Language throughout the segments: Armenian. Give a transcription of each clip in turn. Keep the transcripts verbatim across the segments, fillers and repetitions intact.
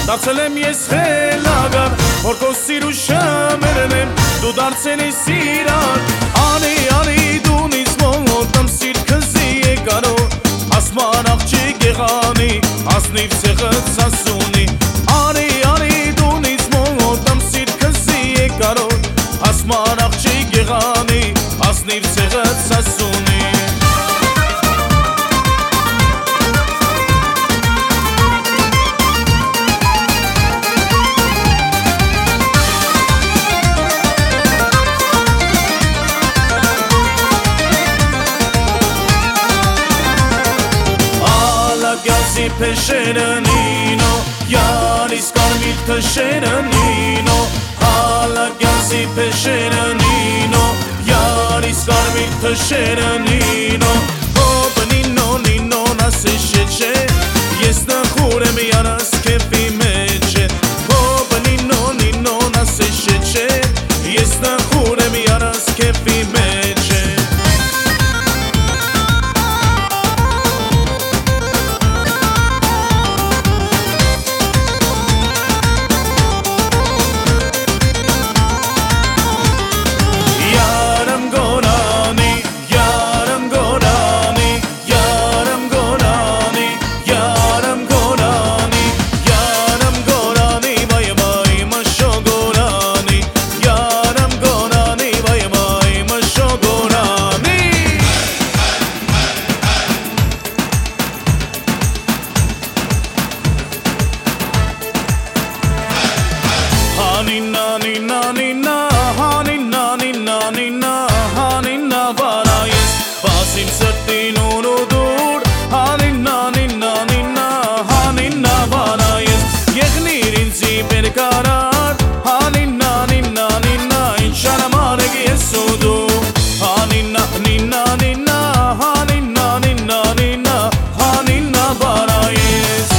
Դարձել եմ ես խելագար, որ քո սիրուշամերն եմ, դու դարձել ես իրար Անի, անի, դունից մոտամ սիրքզի եկարո Ասման աղջիկ եղանի, ասնիվ սեղըց ասունի Անի, անի, դունից մոտամ սիրքզի եկարո Ասման աղջիկ եղանի, ասնիվ սեղըց ասունի Pescere Nino, Yanis Carmit Pescere Nino, Hala Gasi Pescere Nino, Yanis Carmit Pescere Nino, Opa Nino Nino nasışece, Yesna Kurem Yanas Kefi Mece, Opa Nino Nino nasışece, Yesna Kurem Yanas Kefi Mece. Nina, nina, nina, ha nina, nina, nina, ha nina varayes Basim sırtin unudur Ha nina, nina, nina, ha nina varayes Yegnirin ziber karar Ha nina, nina, nina, inşana mareg yesudu Ha nina, nina, nina, ha nina, nina, nina, ha nina varayes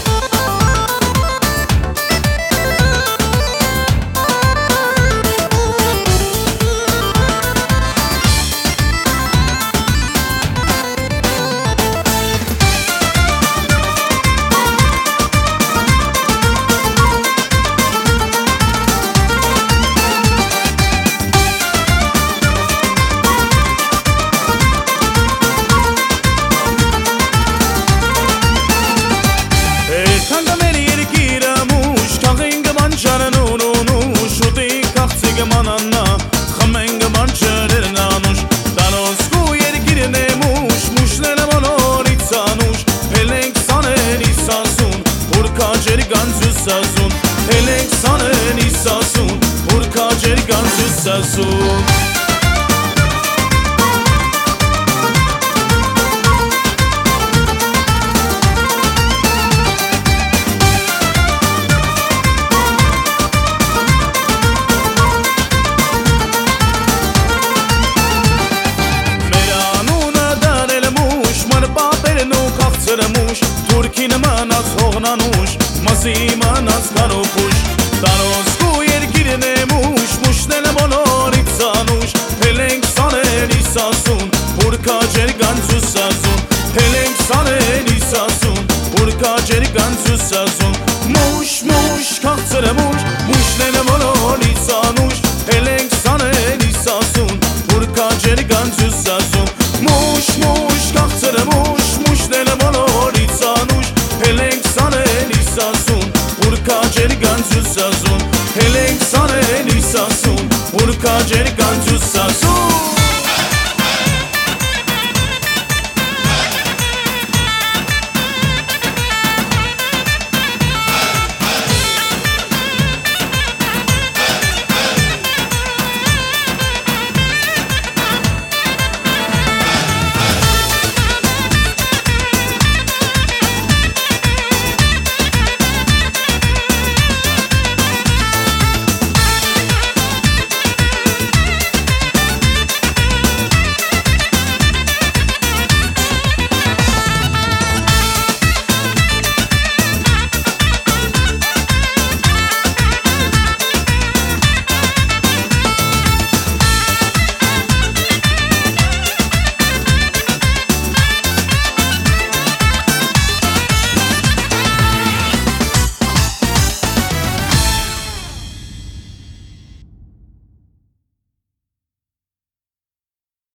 Manana, xamenga mançerer nanuş Danos ku yer girne muş Muşlene monori tsanuş Elenk saneni sasun Urka cergan sasun Elenk saneni sasun Urka cergan sasun Turkin manas hognanush, masi manas kanupush Danos ku yer girne mush, mushnene monori tsanush Helenk saneni sasun, urka cergan sasun Helenk saneni sasun, urka cergan sasun Mush, mush, kahtzere mush, mushnene monori tsanush Helenk saneni sasun, urka cergan sasun Mush, mush, kahtzere mush, mushnene monori tsanush Helenk saneni sasun, urka cergan sasun Helenk saneni sasun, urka cergan sasun